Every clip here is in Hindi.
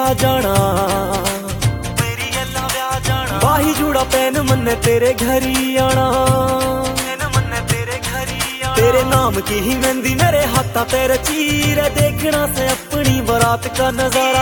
जाना, बाही जूड़ा पैन मन्ने तेरे घर ही आना, तेरे नाम की ही मेहंदी मेरे हाथा तेरे चीर, देखना से अपनी बारात का नजारा,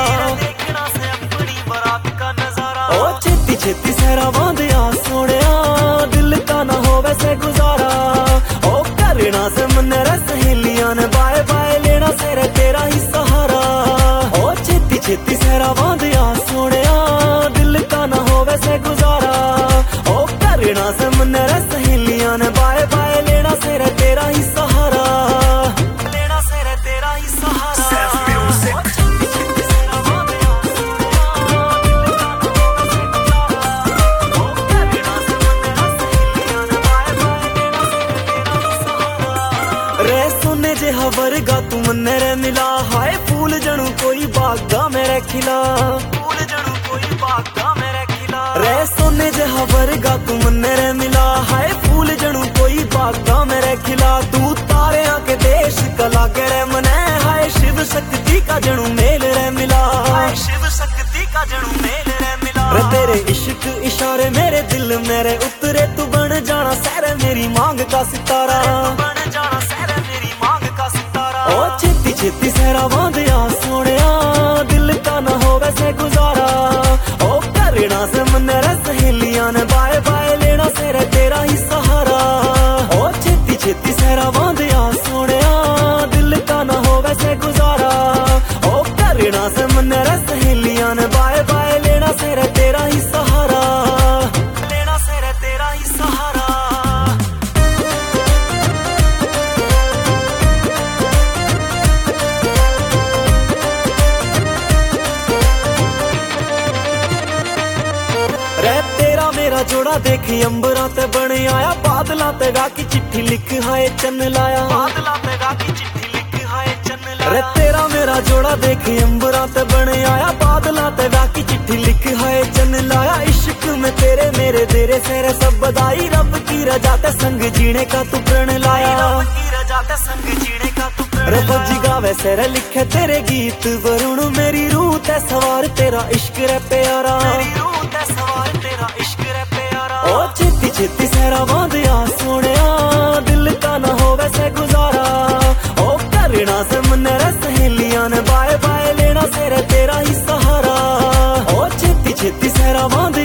ओ छेती छेती सहरा बांधिया सोनिया, दिल का ना हो वैसे गुजारा, ओ करना से मन्ने रे सहेलियां ने बाय बाय, लेना से रे तेरा ही सहारा, ओ छेती छेती सहरा बांधिया सोनिया, दिल का ना हो वैसे गुजारा, ओ करना से मन्ने रे सहेलियां ने बाय बाय, लेना से रे तेरा ही सहारा, लेना से रे तेरा ही सहारा। रे सोने जे हवरगा तू मन्ने रे मिला, हाय फूल जणू कोई बागा मेरे खिला, फूल जणू कोई बागा मेरे खिला, रे सोने जे हवरगा तू मन्ने रे मिला, हाय फूल जणू कोई बागा मेरे खिला, तू तारियां के देश का लागे रे मने, हाय शिव शक्ति का जणू मेल रे मिला, हाय शिव शक्ति का जणू मेल रे मिला, रे तेरे इश्क इशारे मेरे दिल मेरे उतरे, तू बन जाना सहरे मेरी मांग का सितारा, बन जाना सहरे मेरी मांग का सितारा, ओ छेती छेती सहरा बांधिया सोनिया, दिल का ना हो वैसे गुजारा, ओ करना से मन्ने रे सहेलियां ने बाय बाय, लेना से रे तेरा ही सहारा, ओ छेती छेती सहरा बांधिया सोनिया, दिल का ना हो वैसे गुजारा, ओ करना से मन्ने रे सहेलियां ने बाय बाय, लेना से रे तेरा ही सहारा, लेना से रे तेरा ही सहारा। रे तेरा मेरा जोड़ा देखी अंबरा ते बन आया, बादला ते गा की चिट्ठी लिख हाय चन्न लाया, बादला ते गा की चिट्ठी लिख हाय चन्न लाया, रे तेरा मेरा जोड़ा देखी अंबरा ते बन आया, बादला ते गा की चिट्ठी लिख हाय चन्न लाया, इश्क में तेरे मेरे तेरे सेरे सब बधाई, रब की रजा ते संग जीने का तू प्रण लाया, रब की रजा ते संग जीने का तू प्रण लाया, रब जी गावे सेरे लिखे तेरे गीत वरुण, मेरी रूह ते सवार तेरा इश्क रे प्यारा, मेरी रूह ते सवार तेरा इश्क रे प्यारा, ओ छेती छेती सहरा बांधिया सोनिया, दिल का ना हो वैसे गुजारा, ओ करना से मन्ने रे सहेलियां ने बाय बाय, लेना से रे तेरा ही सहारा, ओ छेती छेती सहरा बांधिया